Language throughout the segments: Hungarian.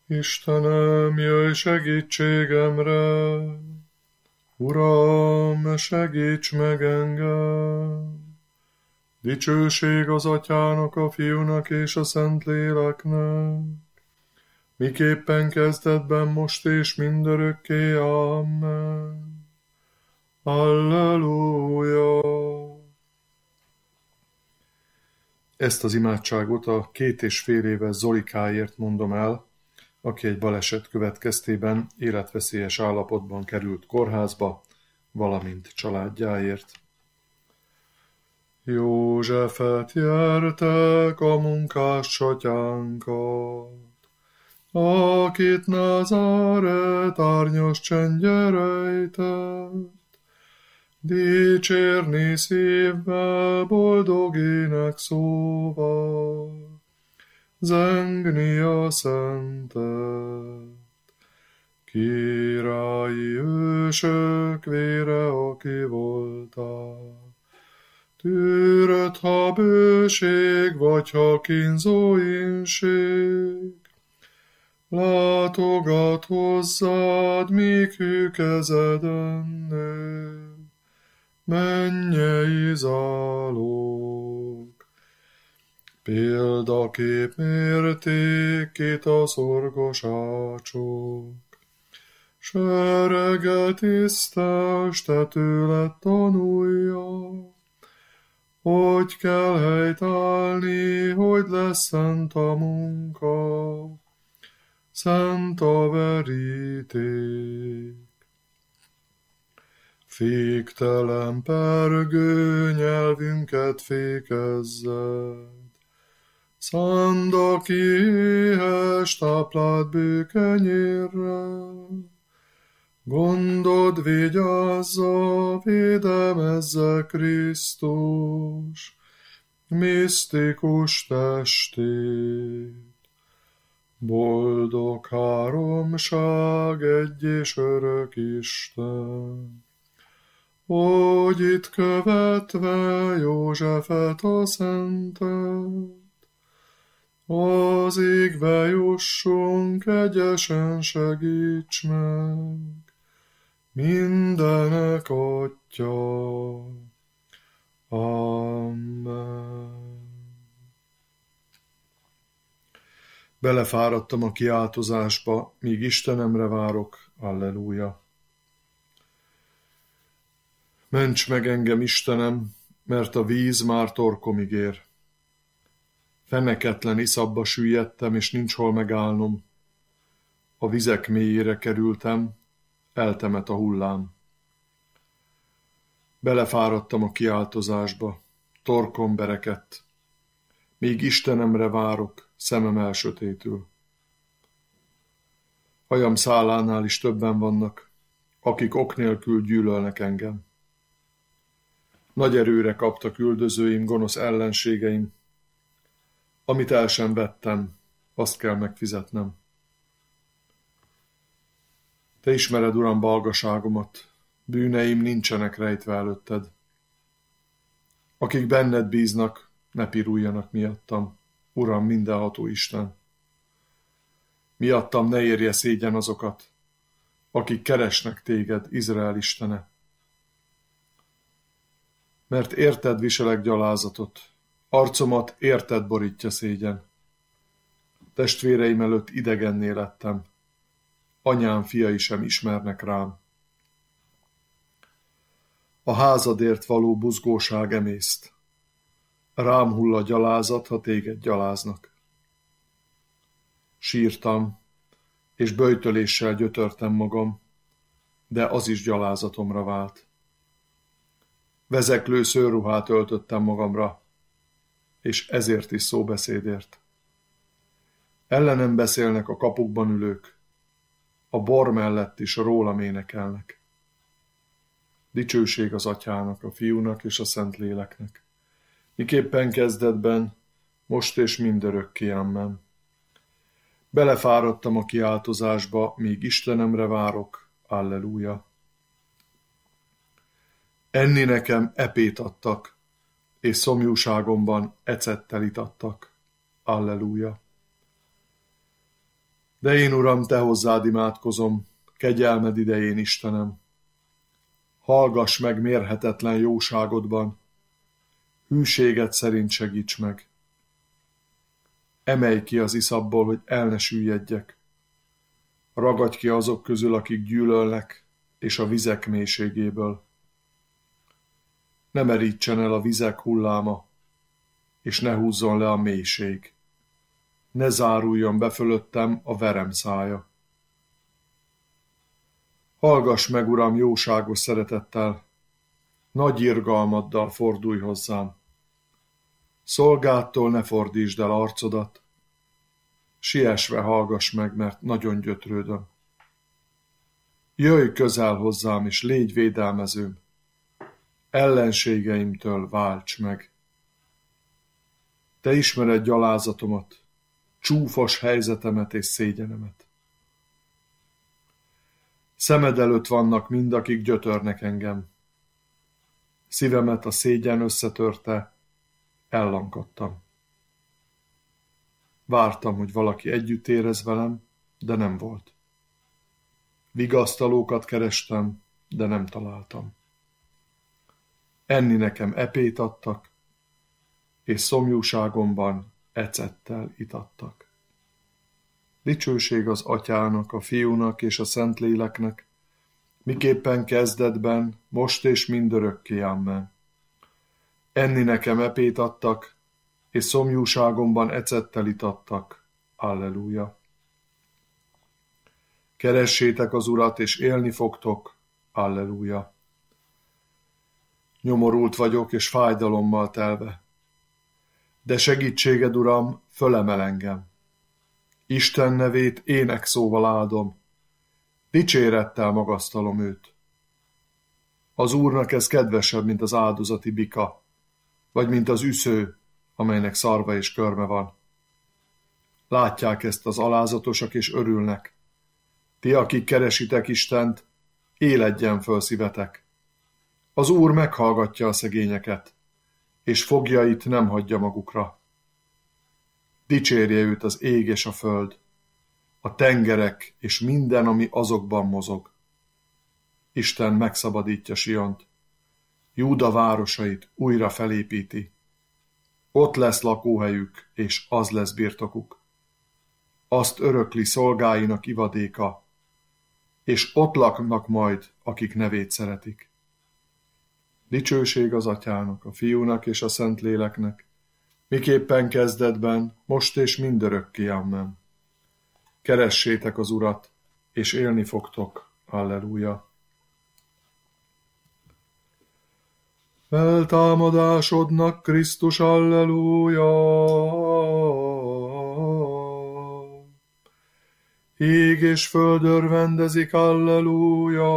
Istenem, jöjj segítségemre! Uram, segíts meg engem! Dicsőség az Atyának, a Fiúnak és a Szentléleknek, miképpen kezdetben, most és mindörökké. Amen. Alleluja! Ezt az imádságot a 2,5 éves Zolikáért mondom el, aki egy baleset következtében életveszélyes állapotban került kórházba, valamint családjáért. Józsefet jártek a munkássatyánkat, akit Názáret árnyas csendje rejtett, dicsérni szívvel, boldog ének szóval, zengni a szentet. Királyi ősök vére, aki voltál, tűrött, ha bőség, vagy ha kínzó ínség, látogat hozzád, míg hű kezeden nő, mennyei zálog. Példakép mérték két a szorgos ácsok, serege tisztes, te tőled tanulja, hogy kell helytállni, hogy lesz szent a munka, szent a veríték. Féktelen pergő nyelvünket fékezzed, szánd, aki éhes, tápláld bőkenyérre, gondod vigyázza, védelmezze Krisztus, misztikus testét. Boldog háromság, egy és örök Isten, hogy itt követve Józsefet a szentet, az égbe jussunk, egyesen segíts meg, mindenek Atya. Amen. Belefáradtam a kiáltozásba, míg Istenemre várok. Alleluja. Ments meg engem, Istenem, mert a víz már torkomig ér. Feneketlen iszabba süllyedtem, és nincs hol megállnom. A vizek mélyére kerültem, eltemet a hullám. Belefáradtam a kiáltozásba, torkom berekedt. Míg Istenemre várok, szemem elsötétül. Hajam szálánál is többen vannak, akik ok nélkül gyűlölnek engem. Nagy erőre kaptak üldözőim, gonosz ellenségeim. Amit el sem vettem, azt kell megfizetnem. Te ismered, Uram, balgaságomat, bűneim nincsenek rejtve előtted. Akik benned bíznak, ne piruljanak miattam, Uram, mindenható Isten. Miattam ne érje szégyen azokat, akik keresnek téged, Izrael Istene. Mert érted viselek gyalázatot, arcomat érted borítja szégyen. Testvéreim előtt idegenné lettem, anyám fiai sem ismernek rám. A házadért való buzgóság emészt. Rám hull a gyalázat, ha téged gyaláznak. Sírtam, és böjtöléssel gyötörtem magam, de az is gyalázatomra vált. Vezeklő szőrruhát öltöttem magamra, és ezért is szóbeszédért. Ellenem beszélnek a kapukban ülők, a bor mellett is rólam énekelnek. Dicsőség az Atyának, a Fiúnak és a Szentléleknek, miképpen kezdetben, most és mindörökké. Amen. Belefáradtam a kiáltozásba, míg Istenemre várok. Alleluja. Enni nekem epét adtak, és szomjúságomban ecettel itattak. Alleluja. De én, Uram, te hozzád imádkozom, kegyelmed idején, Istenem. Hallgass meg mérhetetlen jóságodban, hűséged szerint segíts meg. Emelj ki az iszapból, hogy el ne süllyedjek. Ragadj ki azok közül, akik gyűlölnek, és a vizek mélységéből. Ne merítsen el a vizek hulláma, és ne húzzon le a mélység. Ne záruljon be fölöttem a verem szája. Hallgass meg, Uram, jóságos szeretettel, nagy irgalmaddal fordulj hozzám. Szolgádtól ne fordítsd el arcodat, siessve hallgass meg, mert nagyon gyötrődöm. Jöjj közel hozzám, és légy védelmezőm. Ellenségeimtől válts meg. Te ismered gyalázatomat, csúfos helyzetemet és szégyenemet. Szemed előtt vannak mind, akik gyötörnek engem. Szívemet a szégyen összetörte, ellankadtam. Vártam, hogy valaki együtt érez velem, de nem volt. Vigasztalókat kerestem, de nem találtam. Enni nekem epét adtak, és szomjúságomban ecettel itattak. Dicsőség az Atyának, a Fiúnak és a Szentléleknek, miképpen kezdetben, most és mindörökké, amen. Enni nekem epét adtak, és szomjúságomban ecettel itattak. Alleluja. Keressétek az Urat, és élni fogtok. Alleluja. Nyomorult vagyok, és fájdalommal telve. De segítséged, Uram, fölemel engem. Isten nevét énekszóval áldom, dicsérettel magasztalom őt. Az Úrnak ez kedvesebb, mint az áldozati bika, vagy mint az üsző, amelynek szarva és körme van. Látják ezt az alázatosak, és örülnek. Ti, akik keresitek Istent, éledjen föl szívetek. Az Úr meghallgatja a szegényeket, és fogjait nem hagyja magukra. Dicsérje őt az ég és a föld, a tengerek és minden, ami azokban mozog. Isten megszabadítja Siont, Júda városait újra felépíti. Ott lesz lakóhelyük, és az lesz birtokuk. Azt örökli szolgáinak ivadéka, és ott laknak majd, akik nevét szeretik. Dicsőség az Atyának, a Fiúnak és a Szentléleknek, miképpen kezdetben, most és mindörökké, amen. Keressétek az Urat, és élni fogtok. Alleluja. Feltámadásodnak, Krisztus, alleluja. Ég és föld örvendezik, alleluja.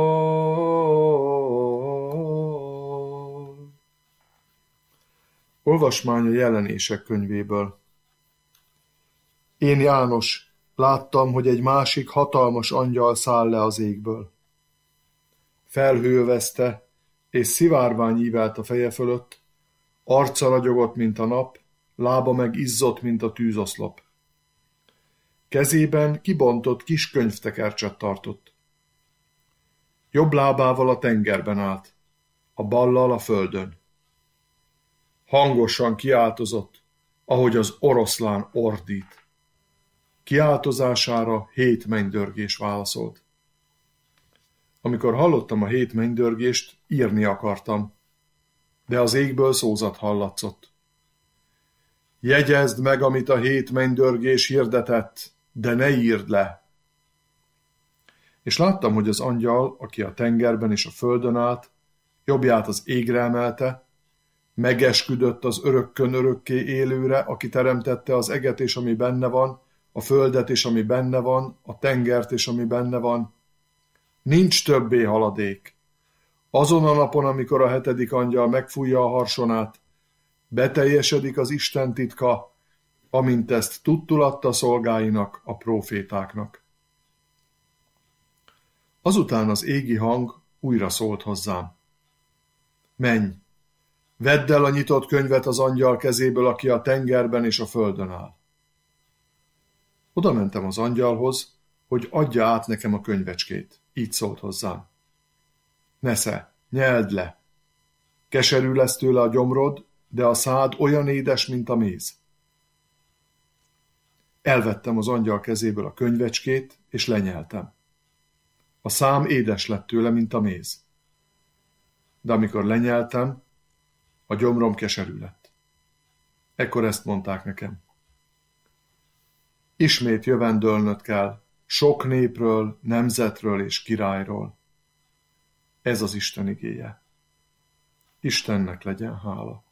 Olvasmány a Jelenések könyvéből. Én, János, láttam, hogy egy másik hatalmas angyal száll le az égből. Felhő övezte, és szivárvány ívelt a feje fölött, arca ragyogott, mint a nap, lába meg izzott, mint a tűzoszlop. Kezében kibontott kis könyvtekercset tartott. Jobb lábával a tengerben állt, a ballal a földön. Hangosan kiáltozott, ahogy az oroszlán ordít. Kiáltozására 7 mennydörgés válaszolt. Amikor hallottam a 7 mennydörgést, írni akartam, de az égből szózat hallatszott. Jegyezd meg, amit a 7 mennydörgés hirdetett, de ne írd le. És láttam, hogy az angyal, aki a tengerben és a földön állt, jobbját az égre emelte, megesküdött az örökkön örökké élőre, aki teremtette az eget és ami benne van, a földet és ami benne van, a tengert és ami benne van. Nincs többé haladék. Azon a napon, amikor a 7. angyal megfújja a harsonát, beteljesedik az Isten titka, amint ezt tudtul adta szolgáinak, a prófétáknak. Azután az égi hang újra szólt hozzám. Menj, vedd el a nyitott könyvet az angyal kezéből, aki a tengerben és a földön áll. Oda mentem az angyalhoz, hogy adja át nekem a könyvecskét. Így szólt hozzám. Nesze, nyeld le! Keserű lesz tőle a gyomrod, de a szád olyan édes, mint a méz. Elvettem az angyal kezéből a könyvecskét, és lenyeltem. A szám édes lett tőle, mint a méz. De amikor lenyeltem, a gyomrom keserű lett. Ekkor ezt mondták nekem. Ismét jövendölnöd kell, sok népről, nemzetről és királyról. Ez az Isten igéje. Istennek legyen hála.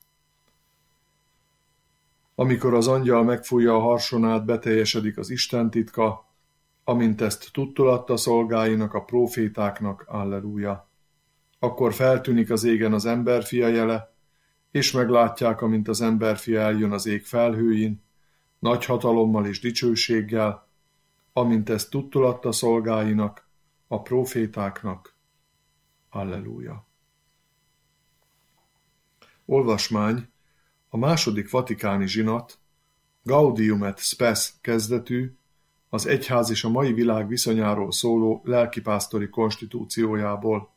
Amikor az angyal megfújja a harsonát, beteljesedik az Isten titka, amint ezt tudtolatta szolgáinak, a prófétáknak, alleluja. Akkor feltűnik az égen az emberfia jele, és meglátják, amint az emberfia eljön az ég felhőin, nagy hatalommal és dicsőséggel, amint ezt tudtolatta szolgáinak, a prófétáknak, alleluja. Olvasmány: a második vatikáni zsinat, Gaudium et Spes kezdetű, az egyház és a mai világ viszonyáról szóló lelkipásztori konstitúciójából.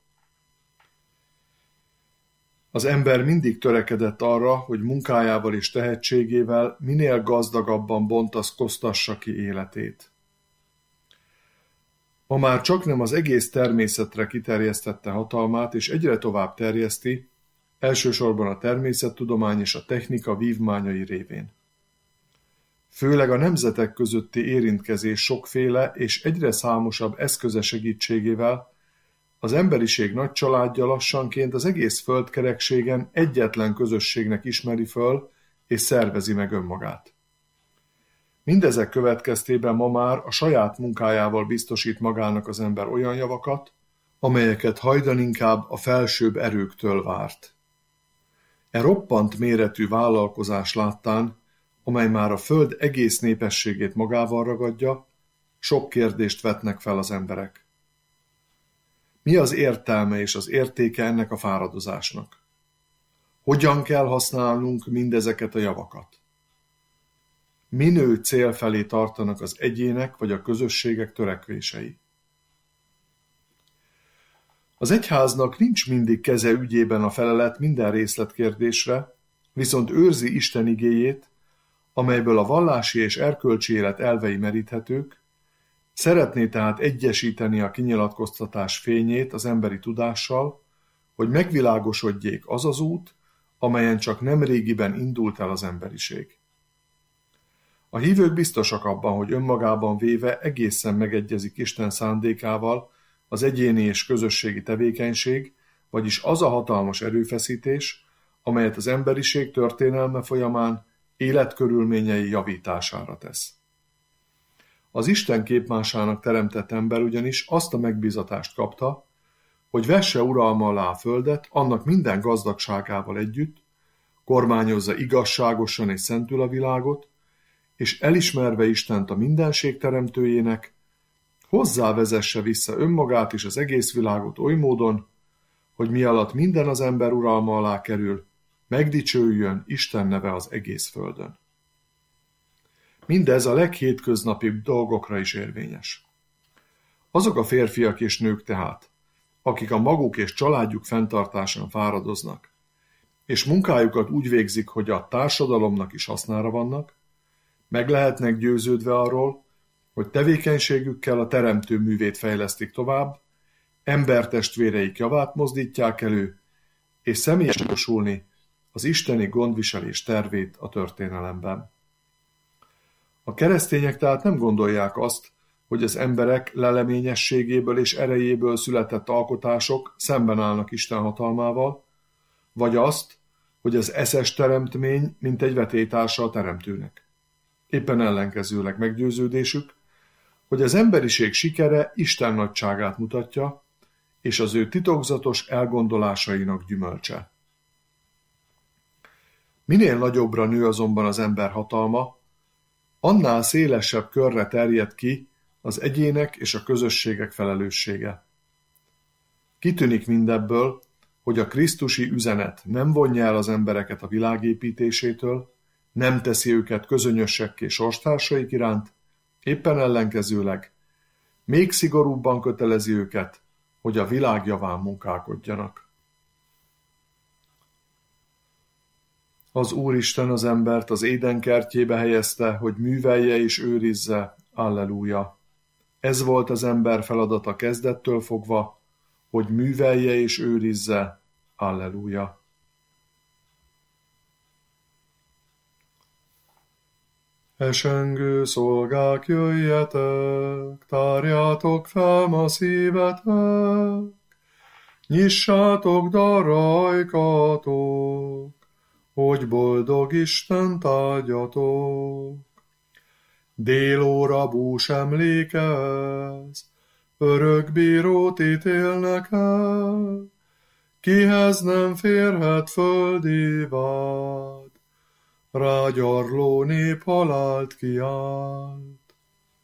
Az ember mindig törekedett arra, hogy munkájával és tehetségével minél gazdagabban bontaszkoztassa ki életét. Ma már csaknem az egész természetre kiterjesztette hatalmát, és egyre tovább terjeszti, elsősorban a természettudomány és a technika vívmányai révén. Főleg a nemzetek közötti érintkezés sokféle és egyre számosabb eszköze segítségével az emberiség nagy családja lassanként az egész földkerekségen egyetlen közösségnek ismeri föl és szervezi meg önmagát. Mindezek következtében ma már a saját munkájával biztosít magának az ember olyan javakat, amelyeket hajdaninkább a felsőbb erőktől várt. E roppant méretű vállalkozás láttán, amely már a föld egész népességét magával ragadja, sok kérdést vetnek fel az emberek. Mi az értelme és az értéke ennek a fáradozásnak? Hogyan kell használnunk mindezeket a javakat? Minő cél felé tartanak az egyének vagy a közösségek törekvései? Az egyháznak nincs mindig keze ügyében a felelet minden részletkérdésre, viszont őrzi Isten igéjét, amelyből a vallási és erkölcsi élet elvei meríthetők, szeretné tehát egyesíteni a kinyilatkoztatás fényét az emberi tudással, hogy megvilágosodjék az az út, amelyen csak nemrégiben indult el az emberiség. A hívők biztosak abban, hogy önmagában véve egészen megegyezik Isten szándékával az egyéni és közösségi tevékenység, vagyis az a hatalmas erőfeszítés, amelyet az emberiség történelme folyamán életkörülményei javítására tesz. Az Isten képmásának teremtett ember ugyanis azt a megbízatást kapta, hogy vesse uralma alá a földet annak minden gazdagságával együtt, kormányozza igazságosan és szentül a világot, és elismerve Istent a mindenség teremtőjének, hozzávezesse vissza önmagát és az egész világot oly módon, hogy mi alatt minden az ember uralma alá kerül, megdicsőjön Isten neve az egész földön. Mindez a leghétköznapibb dolgokra is érvényes. Azok a férfiak és nők tehát, akik a maguk és családjuk fenntartásán fáradoznak, és munkájukat úgy végzik, hogy a társadalomnak is hasznára vannak, meg lehetnek győződve arról, hogy tevékenységükkel a teremtő művét fejlesztik tovább, embertestvéreik javát mozdítják elő, és személyesen josulni az isteni gondviselés tervét a történelemben. A keresztények tehát nem gondolják azt, hogy az emberek leleményességéből és erejéből született alkotások szemben állnak Isten hatalmával, vagy azt, hogy az eszes teremtmény mint egy vetélytársa a teremtőnek. Éppen ellenkezőleg meggyőződésük, hogy az emberiség sikere Isten nagyságát mutatja, és az ő titokzatos elgondolásainak gyümölcse. Minél nagyobbra nő azonban az ember hatalma, annál szélesebb körre terjed ki az egyének és a közösségek felelőssége. Kitűnik mindebből, hogy a krisztusi üzenet nem vonja el az embereket a világ építésétől, nem teszi őket közönösekké sorstársaik iránt, Éppen ellenkezőleg még szigorúbban kötelezi őket, hogy a világ javán munkálkodjanak. Az Úristen az embert az Éden kertjébe helyezte, hogy művelje és őrizze. Alleluja! Ez volt az ember feladata kezdettől fogva, hogy művelje és őrizze. Alleluja! Esengő szolgák, jöjjetek, tárjátok fel ma szívetek, nyissátok darajkatok, hogy boldog Istent áldjatok. Délóra bús emlékez, örökbírót ítélnek el, kihez nem férhet földi vád, rágyarló nép halált kiált.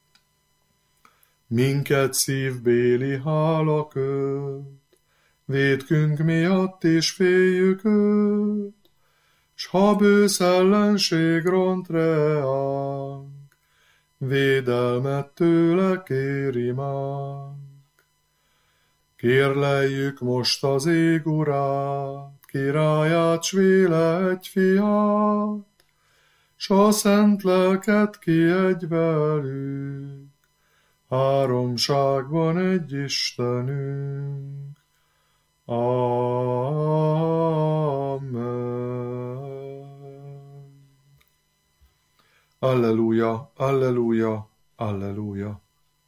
Minket szívbéli hála köt, vétkünk miatt is féljük őt, s ha bősz ellenség ront reánk, védelmet tőle kéri mánk. Kérleljük most az ég urát, királyát, s véle egy fiát, s a szent lelket kiadj velük, háromságban egy Istenünk. Amen. Alleluja, alleluja, alleluja.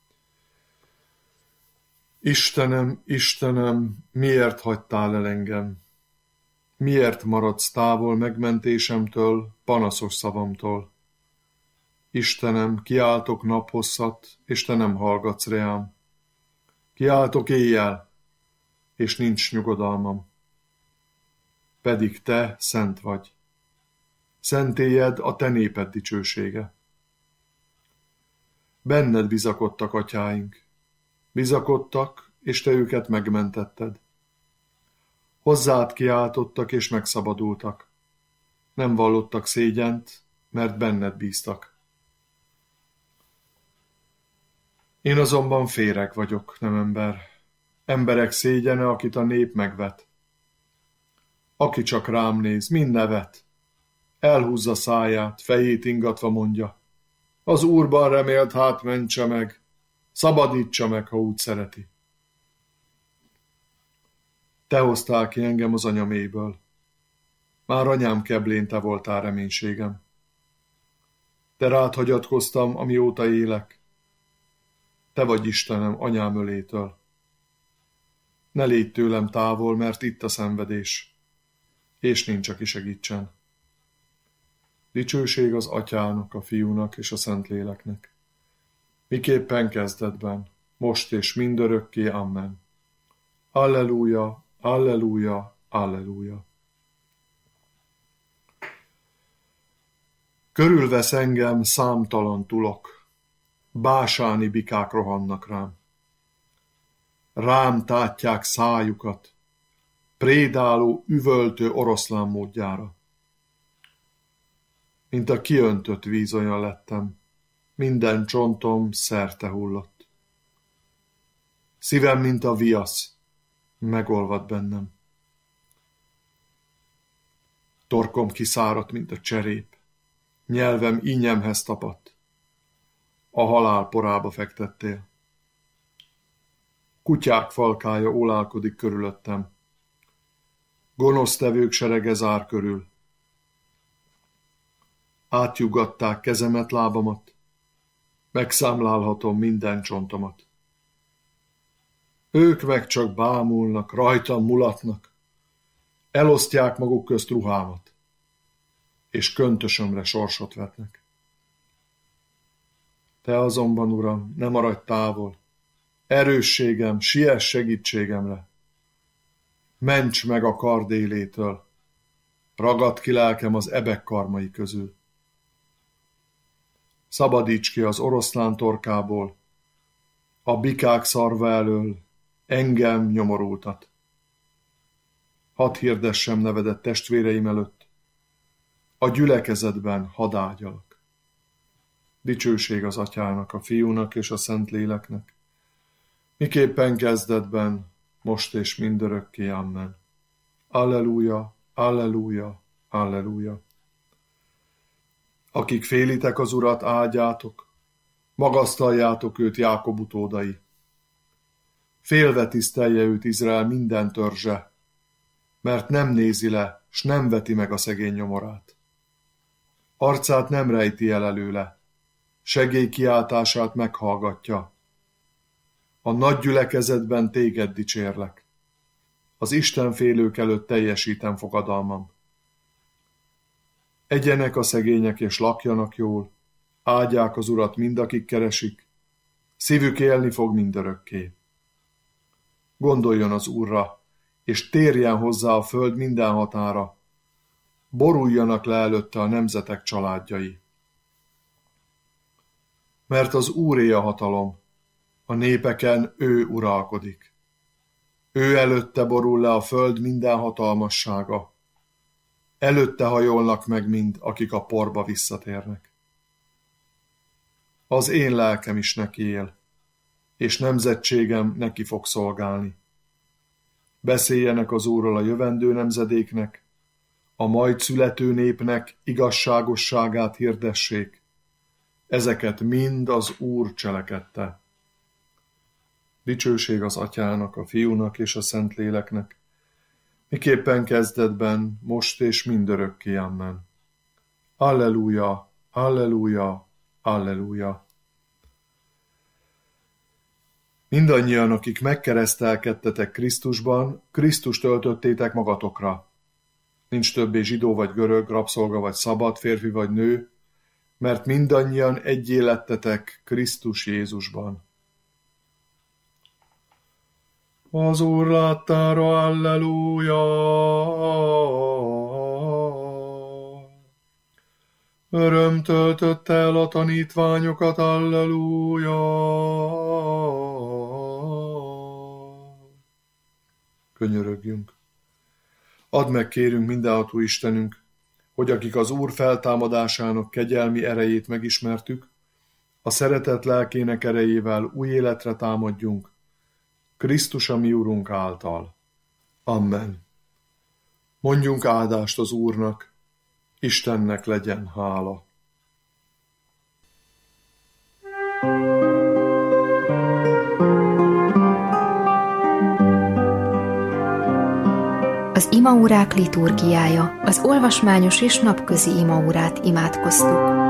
Istenem, Istenem, miért hagytál el engem? Miért maradsz távol megmentésemtől, panaszos szavamtól? Istenem, kiáltok naphosszat, és te nem hallgatsz reám. Kiáltok éjjel, és nincs nyugodalmam. Pedig te szent vagy. Szentélyed a te néped dicsősége. Benned bizakodtak atyáink. Bizakodtak, és te őket megmentetted. Hozzád kiáltottak, és megszabadultak. Nem vallottak szégyent, mert benned bíztak. Én azonban féreg vagyok, nem ember. Emberek szégyene, akit a nép megvet. Aki csak rám néz, mind nevet. Elhúzza száját, fejét ingatva mondja. Az Úrban remélt, hát mentse meg. Szabadítsa meg, ha úgy szereti. Te hoztál ki engem az anyaméből. Már anyám keblén te voltál reménységem. Te rád hagyatkoztam, amióta élek. Te vagy Istenem anyám ölétől. Ne légy tőlem távol, mert itt a szenvedés, és nincs, aki segítsen. Dicsőség az Atyának, a Fiúnak és a Szentléleknek. Miképpen kezdetben, most és mindörökké. Amen. Alleluja, alleluja, alleluja. Körülvesz engem számtalan tulok, básáni bikák rohannak rám. Rám tátják szájukat, prédáló, üvöltő oroszlán módjára. Mint a kiöntött víz olyan lettem, minden csontom szerte hullott. Szívem, mint a viasz, megolvad bennem. Torkom kiszáradt, mint a cserép, nyelvem ínyemhez tapadt. A halál porába fektettél. Kutyák falkája ólálkodik körülöttem. Gonosztevők serege zár körül. Átjuggatták kezemet, lábamat. Megszámlálhatom minden csontomat. Ők meg csak bámulnak, rajtam mulatnak. Elosztják maguk közt ruhámat, és köntösömre sorsot vetnek. Te azonban, Uram, ne maradj távol. Erősségem, siess segítségemre. Ments meg a kard élétől. Ragadd ki lelkem az ebek karmai közül. Szabadíts ki az oroszlán torkából, a bikák szarva elől, engem nyomorultat. Hadd hirdessem nevedet testvéreim előtt, a gyülekezetben hadd ágyalak. Dicsőség az Atyának, a Fiúnak és a Szentléleknek, miképpen kezdetben, most és mindörökké. Amen. Alleluja, alleluja, alleluja. Akik félitek az Urat, áldjátok, magasztaljátok őt, Jákob utódai. Félve tisztelje őt Izrael minden törzse, mert nem nézi le, s nem veti meg a szegény nyomorát. Arcát nem rejti el előle, segélykiáltását meghallgatja. A nagy gyülekezetben téged dicsérlek. Az istenfélők előtt teljesítem fogadalmam. Egyenek a szegények és lakjanak jól, áldják az Urat mindakik keresik, szívük élni fog mindörökké. Gondoljon az Úrra, és térjen hozzá a föld minden határa, boruljanak le előtte a nemzetek családjai. Mert az Úré a hatalom, a népeken ő uralkodik. Ő előtte borul le a föld minden hatalmassága. Előtte hajolnak meg mind, akik a porba visszatérnek. Az én lelkem is neki él, és nemzetségem neki fog szolgálni. Beszéljenek az Úrról a jövendő nemzedéknek, a majd születő népnek igazságosságát hirdessék. Ezeket mind az Úr cselekedte. Dicsőség az Atyának, a Fiúnak és a Szentléleknek, miképpen kezdetben, most és mindörökké. Amen. Alleluja, alleluja, alleluja. Mindannyian, akik megkeresztelkedtetek Krisztusban, Krisztust öltöttétek magatokra. Nincs többé zsidó vagy görög, rabszolga vagy szabad, férfi vagy nő, mert mindannyian egyé lettetek Krisztus Jézusban. Az Úr láttára, alleluja! Öröm töltötte el a tanítványokat, alleluja! Könyörögjünk! Add meg, kérünk, mindenható Istenünk, hogy akik az Úr feltámadásának kegyelmi erejét megismertük, a szeretet lelkének erejével új életre támadjunk, Krisztus a mi Urunk által. Amen. Mondjunk áldást az Úrnak, Istennek legyen hála. Az imaórák liturgiája, az olvasmányos és napközi imaórát imádkoztuk.